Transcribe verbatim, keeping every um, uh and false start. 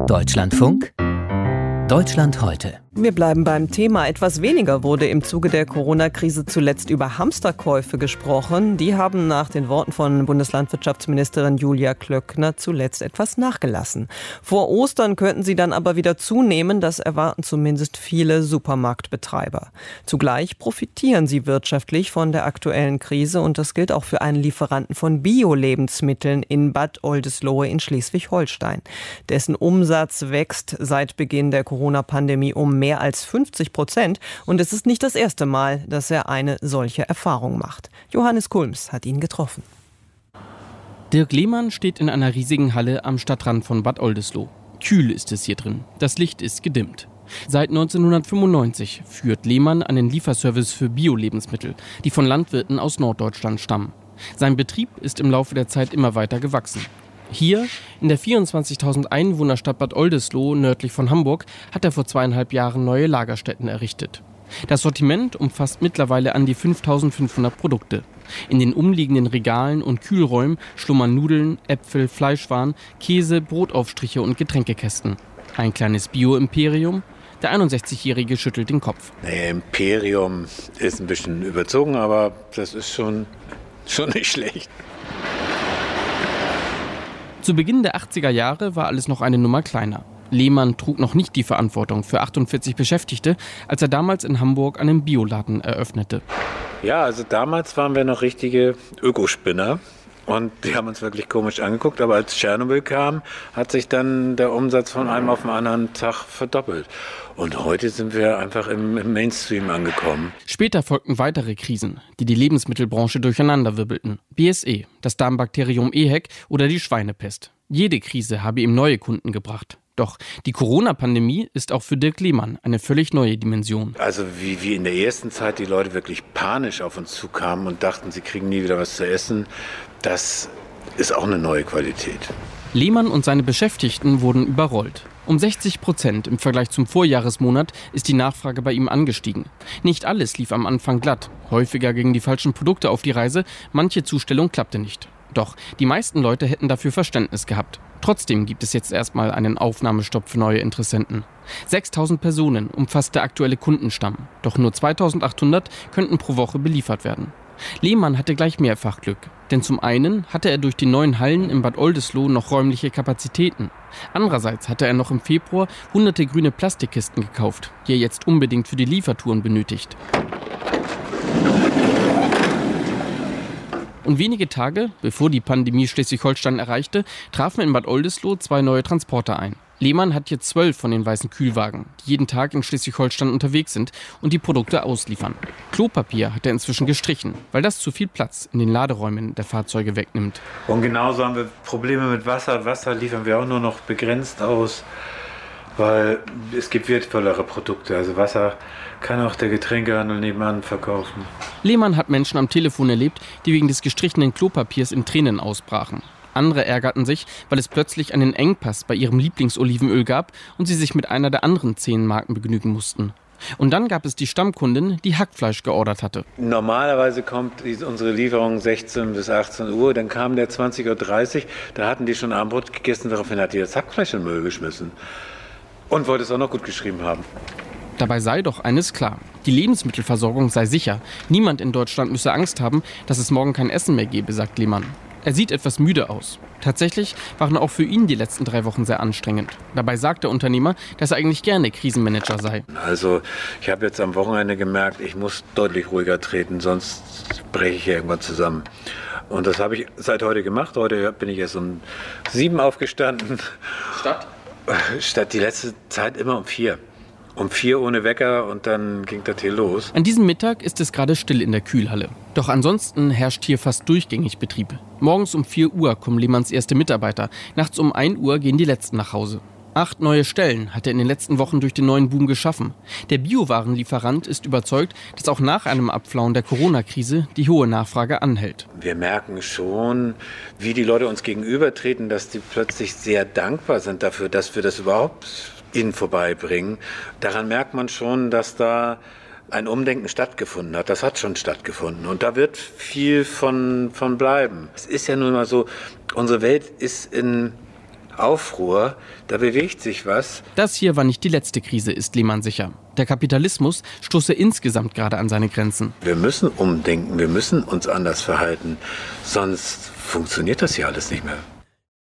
Deutschlandfunk Deutschland heute. Wir bleiben beim Thema. Etwas weniger wurde im Zuge der Corona-Krise zuletzt über Hamsterkäufe gesprochen. Die haben nach den Worten von Bundeslandwirtschaftsministerin Julia Klöckner zuletzt etwas nachgelassen. Vor Ostern könnten sie dann aber wieder zunehmen. Das erwarten zumindest viele Supermarktbetreiber. Zugleich profitieren sie wirtschaftlich von der aktuellen Krise. Und das gilt auch für einen Lieferanten von Bio-Lebensmitteln in Bad Oldesloe in Schleswig-Holstein. Dessen Umsatz wächst seit Beginn der Corona-Pandemie um mehr als fünfzig Prozent. Und es ist nicht das erste Mal, dass er eine solche Erfahrung macht. Johannes Kulms hat ihn getroffen. Dirk Lehmann steht in einer riesigen Halle am Stadtrand von Bad Oldesloe. Kühl ist es hier drin. Das Licht ist gedimmt. Seit neunzehnhundertfünfundneunzig führt Lehmann einen Lieferservice für Bio-Lebensmittel, die von Landwirten aus Norddeutschland stammen. Sein Betrieb ist im Laufe der Zeit immer weiter gewachsen. Hier, in der vierundzwanzigtausend Einwohnerstadt Bad Oldesloe, nördlich von Hamburg, hat er vor zweieinhalb Jahren neue Lagerstätten errichtet. Das Sortiment umfasst mittlerweile an die fünftausendfünfhundert Produkte. In den umliegenden Regalen und Kühlräumen schlummern Nudeln, Äpfel, Fleischwaren, Käse, Brotaufstriche und Getränkekästen. Ein kleines Bio-Imperium? Der einundsechzigjährige schüttelt den Kopf. Nee, Imperium ist ein bisschen überzogen, aber das ist schon, schon nicht schlecht. Zu Beginn der achtziger Jahre war alles noch eine Nummer kleiner. Lehmann trug noch nicht die Verantwortung für achtundvierzig Beschäftigte, als er damals in Hamburg einen Bioladen eröffnete. Ja, also damals waren wir noch richtige Ökospinner und die haben uns wirklich komisch angeguckt. Aber als Tschernobyl kam, hat sich dann der Umsatz von einem auf den anderen Tag verdoppelt. Und heute sind wir einfach im, im Mainstream angekommen. Später folgten weitere Krisen, die die Lebensmittelbranche durcheinanderwirbelten. B S E, das Darmbakterium EHEC oder die Schweinepest. Jede Krise habe ihm neue Kunden gebracht. Doch die Corona-Pandemie ist auch für Dirk Lehmann eine völlig neue Dimension. Also wie, wie in der ersten Zeit die Leute wirklich panisch auf uns zukamen und dachten, sie kriegen nie wieder was zu essen, das ist auch eine neue Qualität. Lehmann und seine Beschäftigten wurden überrollt. Um sechzig Prozent im Vergleich zum Vorjahresmonat ist die Nachfrage bei ihm angestiegen. Nicht alles lief am Anfang glatt. Häufiger gingen die falschen Produkte auf die Reise, manche Zustellung klappte nicht. Doch die meisten Leute hätten dafür Verständnis gehabt. Trotzdem gibt es jetzt erstmal einen Aufnahmestopp für neue Interessenten. sechstausend Personen umfasst der aktuelle Kundenstamm. Doch nur zweitausendachthundert könnten pro Woche beliefert werden. Lehmann hatte gleich mehrfach Glück. Denn zum einen hatte er durch die neuen Hallen in Bad Oldesloe noch räumliche Kapazitäten. Andererseits hatte er noch im Februar hunderte grüne Plastikkisten gekauft, die er jetzt unbedingt für die Liefertouren benötigt. Und wenige Tage, bevor die Pandemie Schleswig-Holstein erreichte, trafen in Bad Oldesloe zwei neue Transporter ein. Lehmann hat jetzt zwölf von den weißen Kühlwagen, die jeden Tag in Schleswig-Holstein unterwegs sind und die Produkte ausliefern. Klopapier hat er inzwischen gestrichen, weil das zu viel Platz in den Laderäumen der Fahrzeuge wegnimmt. Und genauso haben wir Probleme mit Wasser. Wasser liefern wir auch nur noch begrenzt aus, weil es gibt wertvollere Produkte. Also Wasser kann auch der Getränkehandel nebenan verkaufen. Lehmann hat Menschen am Telefon erlebt, die wegen des gestrichenen Klopapiers in Tränen ausbrachen. Andere ärgerten sich, weil es plötzlich einen Engpass bei ihrem Lieblingsolivenöl gab und sie sich mit einer der anderen zehn Marken begnügen mussten. Und dann gab es die Stammkundin, die Hackfleisch geordert hatte. Normalerweise kommt unsere Lieferung sechzehn bis achtzehn Uhr, dann kam der zwanzig Uhr dreißig, da hatten die schon Abendbrot gegessen, daraufhin hat die das Hackfleisch in den Müll geschmissen. Und wollte es auch noch gut geschrieben haben. Dabei sei doch eines klar, die Lebensmittelversorgung sei sicher. Niemand in Deutschland müsse Angst haben, dass es morgen kein Essen mehr gebe, sagt Lehmann. Er sieht etwas müde aus. Tatsächlich waren auch für ihn die letzten drei Wochen sehr anstrengend. Dabei sagt der Unternehmer, dass er eigentlich gerne Krisenmanager sei. Also ich habe jetzt am Wochenende gemerkt, ich muss deutlich ruhiger treten, sonst breche ich hier irgendwann zusammen. Und das habe ich seit heute gemacht. Heute bin ich erst um sieben aufgestanden. Statt? Statt die letzte Zeit immer um vier. Um vier ohne Wecker und dann ging das hier los. An diesem Mittag ist es gerade still in der Kühlhalle. Doch ansonsten herrscht hier fast durchgängig Betrieb. Morgens um vier Uhr kommen Lehmanns erste Mitarbeiter. Nachts um ein Uhr gehen die letzten nach Hause. Acht neue Stellen hat er in den letzten Wochen durch den neuen Boom geschaffen. Der Biowarenlieferant ist überzeugt, dass auch nach einem Abflauen der Corona-Krise die hohe Nachfrage anhält. Wir merken schon, wie die Leute uns gegenübertreten, dass die plötzlich sehr dankbar sind dafür, dass wir das überhaupt ihnen vorbeibringen. Daran merkt man schon, dass da ein Umdenken stattgefunden hat. Das hat schon stattgefunden und da wird viel von, von bleiben. Es ist ja nun mal so, unsere Welt ist in Aufruhr, da bewegt sich was. Das hier war nicht die letzte Krise, ist Lehmann sicher. Der Kapitalismus stoße insgesamt gerade an seine Grenzen. Wir müssen umdenken, wir müssen uns anders verhalten, sonst funktioniert das hier alles nicht mehr.